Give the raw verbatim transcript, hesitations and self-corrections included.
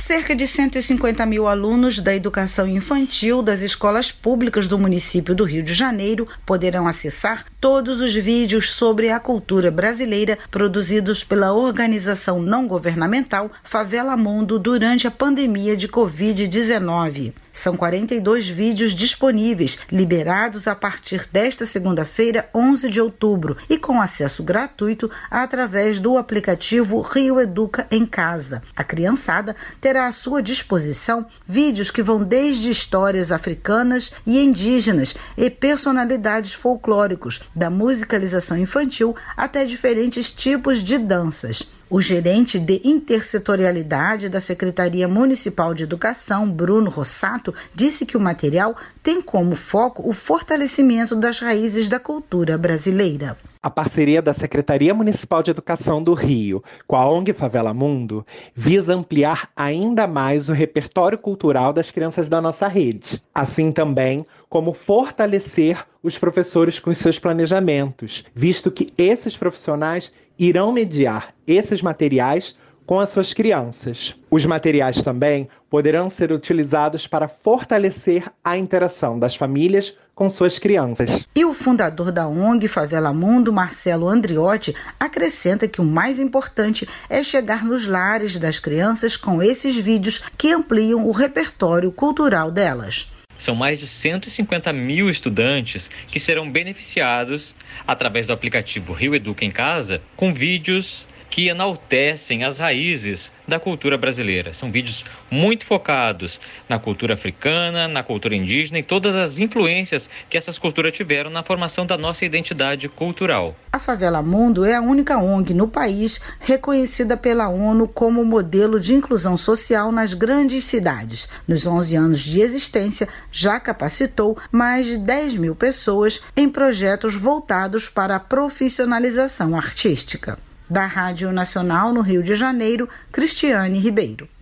Cerca de cento e cinquenta mil alunos da educação infantil das escolas públicas do município do Rio de Janeiro poderão acessar todos os vídeos sobre a cultura brasileira produzidos pela organização não governamental Favela Mundo durante a pandemia de covid dezenove. São quarenta e dois vídeos disponíveis, liberados a partir desta segunda-feira, onze de outubro, e com acesso gratuito através do aplicativo Rio Educa em Casa. A criançada terá à sua disposição vídeos que vão desde histórias africanas e indígenas e personalidades folclóricos, da musicalização infantil até diferentes tipos de danças. O gerente de intersetorialidade da Secretaria Municipal de Educação, Bruno Rossato, disse que o material tem como foco o fortalecimento das raízes da cultura brasileira. A parceria da Secretaria Municipal de Educação do Rio com a ONG Favela Mundo visa ampliar ainda mais o repertório cultural das crianças da nossa rede. Assim também como fortalecer os professores com os seus planejamentos, visto que esses profissionais irão mediar esses materiais com as suas crianças. Os materiais também poderão ser utilizados para fortalecer a interação das famílias com suas crianças. E o fundador da ONG Favela Mundo, Marcelo Andriotti, acrescenta que o mais importante é chegar nos lares das crianças com esses vídeos que ampliam o repertório cultural delas. São mais de cento e cinquenta mil estudantes que serão beneficiados através do aplicativo Rio Educa em Casa com vídeos que enaltecem as raízes da cultura brasileira. São vídeos muito focados na cultura africana, na cultura indígena e todas as influências que essas culturas tiveram na formação da nossa identidade cultural. A Favela Mundo é a única ONG no país reconhecida pela ONU como modelo de inclusão social nas grandes cidades. Nos onze anos de existência, já capacitou mais de dez mil pessoas em projetos voltados para a profissionalização artística. Da Rádio Nacional no Rio de Janeiro, Cristiane Ribeiro.